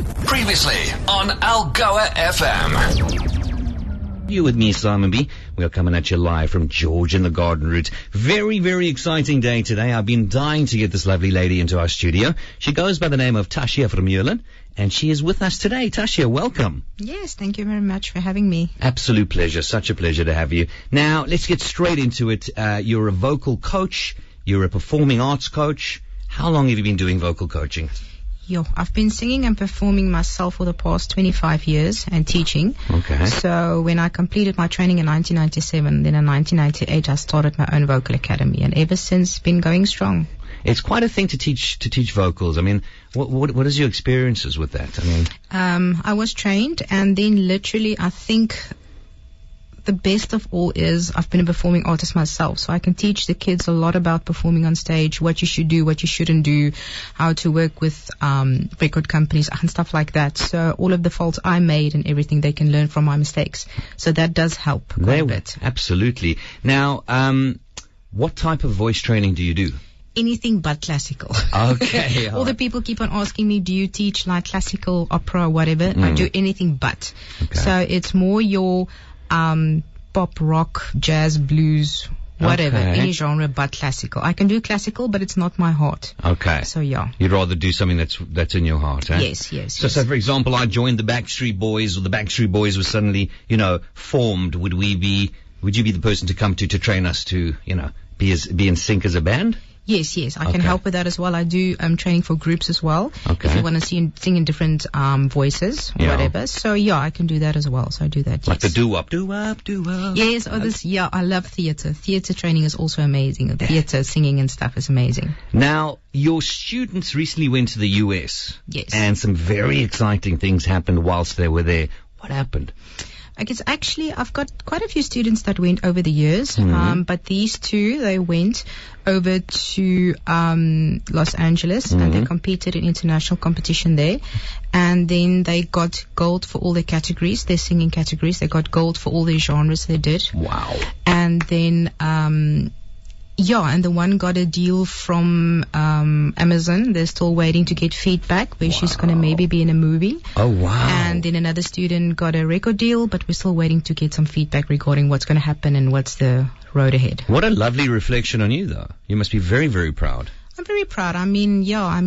Previously on Algoa FM. You with me, Simon B. We are coming at you live from George in the Garden Route. Very, very exciting day today. I've been dying to get this lovely lady into our studio. She goes by the name of Tashia Vermeulen, and she is with us today. Tashia, welcome. Yes, thank you very much for having me. Absolute pleasure. Such a pleasure to have you. Now, let's get straight into it. You're a vocal coach. You're a performing arts coach. How long have you been doing vocal coaching? I've been singing and performing myself for the past 25 years and teaching. Okay. So when I completed my training in 1997, then in 1998 I started my own vocal academy, and ever since been going strong. It's quite a thing to teach vocals. I mean, what is your experiences with that? I mean, I was trained, and then literally I think the best of all is I've been a performing artist myself, so I can teach the kids a lot about performing on stage, what you should do, what you shouldn't do, how to work with record companies and stuff like that. So all of the faults I made and everything, they can learn from my mistakes. So that does help quite a bit. Absolutely. Now, what type of voice training do you do? Anything but classical. Okay. All the people keep on asking me, do you teach like classical, opera, whatever? I do anything but. Okay. So it's more your pop, rock, jazz, blues, whatever, any genre but classical. I can do classical, but it's not my heart. Okay. So yeah. You'd rather do something that's in your heart, eh? Yes. So for example, I joined the Backstreet Boys, or the Backstreet Boys were suddenly, formed. Would you be the person to come to train us to, be in sync as a band? Yes, I can help with that as well. I do training for groups as well. Okay. If you want to sing in different voices or whatever. So yeah, I can do that as well. So I do that. Like yes. the doo-wop. Yes, I love theatre. Theatre training is also amazing. Theatre singing and stuff is amazing. Now, your students recently went to the US. Yes. And some very exciting things happened whilst they were there. What happened? I guess actually I've got quite a few students that went over the years, but these two, they went over to Los Angeles and they competed in international competition there, and then they got gold for all their categories, their singing categories. They got gold for all their genres they did. Wow. And then and the one got a deal from Amazon. They're still waiting to get feedback where she's going to maybe be in a movie. Oh, wow. And then another student got a record deal, but we're still waiting to get some feedback regarding what's going to happen and what's the road ahead. What a lovely reflection on you, though. You must be very, very proud. I'm very proud. I mean,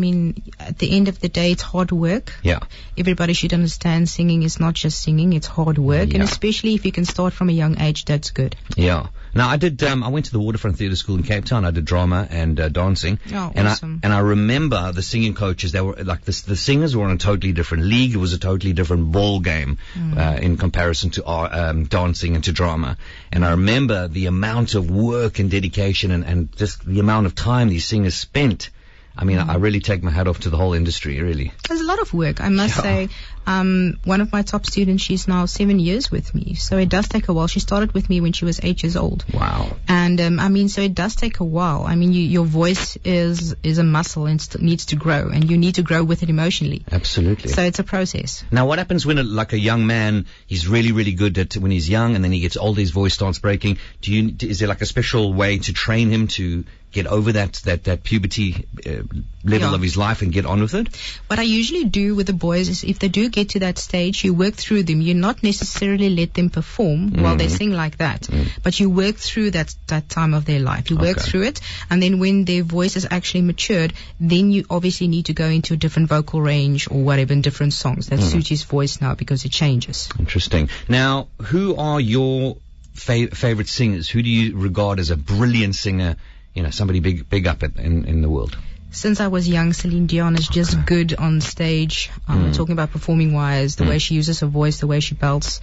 at the end of the day, it's hard work. Yeah. Everybody should understand singing is not just singing, it's hard work. Yeah. And especially if you can start from a young age, that's good. Yeah. Now, I went to the Waterfront Theatre School in Cape Town. I did drama and dancing. Oh, and awesome. I remember the singing coaches, they were like, the singers were on a totally different league. It was a totally different ball game, in comparison to our, dancing and to drama. And I remember the amount of work and dedication and just the amount of time these singers spent. I mean, I really take my hat off to the whole industry, really. There's a lot of work, I must say. One of my top students, she's now 7 years with me. So it does take a while. She started with me when she was 8 years old. Wow. And, so it does take a while. I mean, your voice is a muscle and needs to grow, and you need to grow with it emotionally. Absolutely. So it's a process. Now, what happens when a young man, he's really, really good at when he's young, and then he gets older, his voice starts breaking? Is there like a special way to train him to get over that puberty level of his life and get on with it? What I usually do with the boys is if they do get to that stage, you work through them. You not necessarily let them perform while they sing like that, but you work through that time of their life. You work through it, and then when their voice is actually matured, then you obviously need to go into a different vocal range or whatever in different songs that suit his voice now, because it changes. Interesting. Now, who are your favorite singers? Who do you regard as a brilliant singer? Somebody big up in the world. Since I was young, Celine Dion is just good on stage. Talking about performing wise, the way she uses her voice, the way she belts,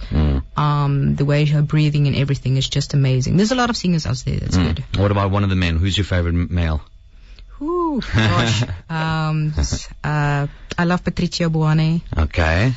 the way her breathing and everything is just amazing. There's a lot of singers out there that's good. What about one of the men? Who's your favorite male? Ooh, gosh. I love Patricio Buane. Okay.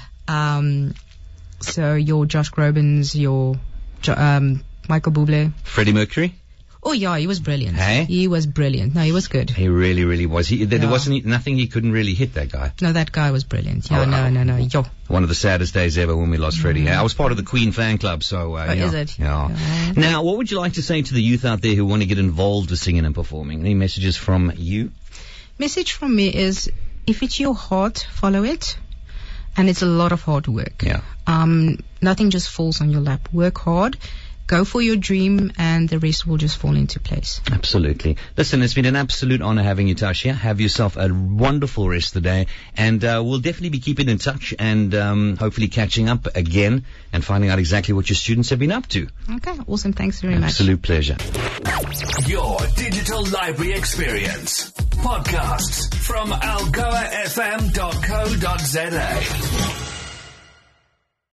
So your Josh Groban's, your Michael Bublé. Freddie Mercury? Oh yeah, he was brilliant. Hey? He was brilliant. No, he was good. He really, really was. There wasn't nothing he couldn't really hit, that guy. No, that guy was brilliant. Yeah, no. Yo. One of the saddest days ever when we lost Freddie. I was part of the Queen fan club, so is it? Yeah. Now, what would you like to say to the youth out there who want to get involved with singing and performing? Any messages from you? Message from me is, if it's your heart, follow it. And it's a lot of hard work. Yeah. Nothing just falls on your lap. Work hard. Go for your dream, and the rest will just fall into place. Absolutely. Listen, it's been an absolute honor having you, Tasha. Have yourself a wonderful rest of the day, and we'll definitely be keeping in touch and hopefully catching up again and finding out exactly what your students have been up to. Okay, awesome. Thanks very much. Absolute pleasure. Your digital library experience. Podcasts from algoafm.co.za.